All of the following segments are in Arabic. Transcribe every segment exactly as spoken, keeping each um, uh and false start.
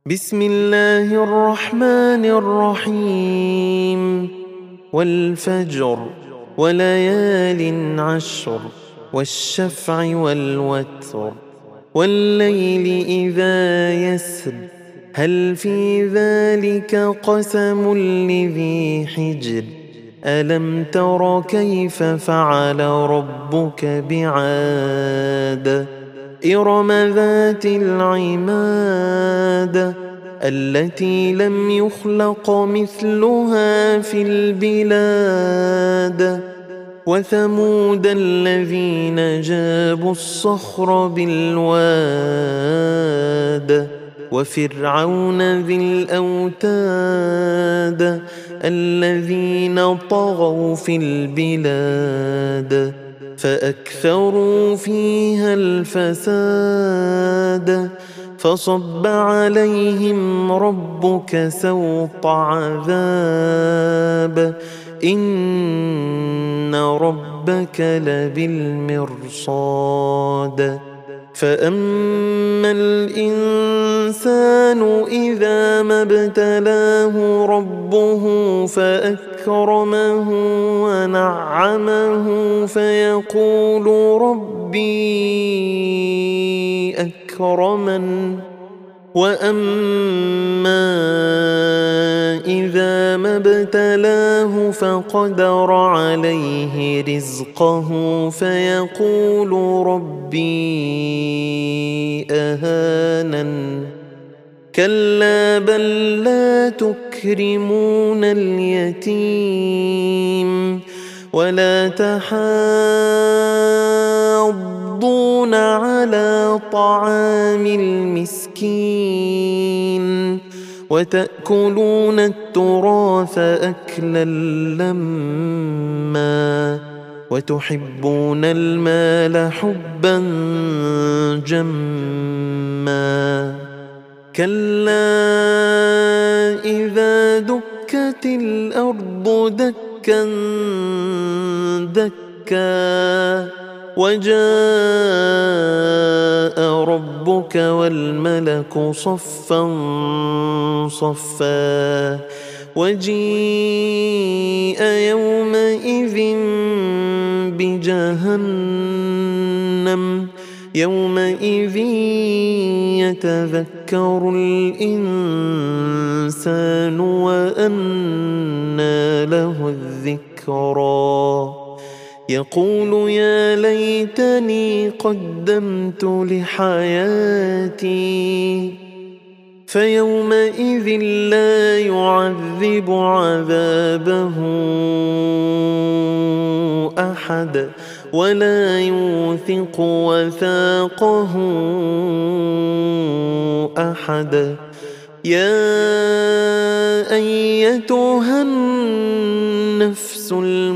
بسم الله الرحمن الرحيم والفجر وليال عشر والشفع والوتر والليل إذا يسر هل في ذلك قسم لذي حجر ألم تر كيف فعل ربك بعاد إرم ذات العماد التي لم يخلق مثلها في البلاد وثمود الذين جابوا الصخر بالواد وفرعون ذي الأوتاد الذين طغوا في البلاد فأكثروا فيها الفساد فصب عليهم ربك سوط عذاب إن ربك لبالمرصاد فأما الإنسان إذا ما ابتلاه ربه فأكرمه ونعمه فيقول ربي أكرمن وأما إذا ما ابتلاه فقدر عليه رزقه فيقول ربي أهانن كلا بل لا تكرمون اليتيم ولا تحاضون على طعام المسكين وتأكلون التراث أكلا لما وتحبون المال حبا جما كلا إذا دكت الأرض دكا دكا وجاء ربك والملك صفا صفا وجيء يومئذ بجهنم يومئذ يتذكر الإنسان وأنى له الذكرى يقول يا ليتني قدمت لحياتي فيومئذ لا يعذب عذابه أحد ولا يوثق وثاقه أحد يا أيتها النفس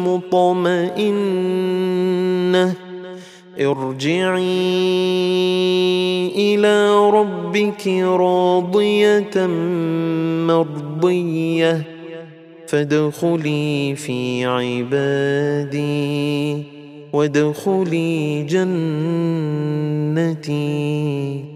المطمئنة ارجعي إلى ربك راضية مرضية فادخلي في عبادي وادخلي جنتي.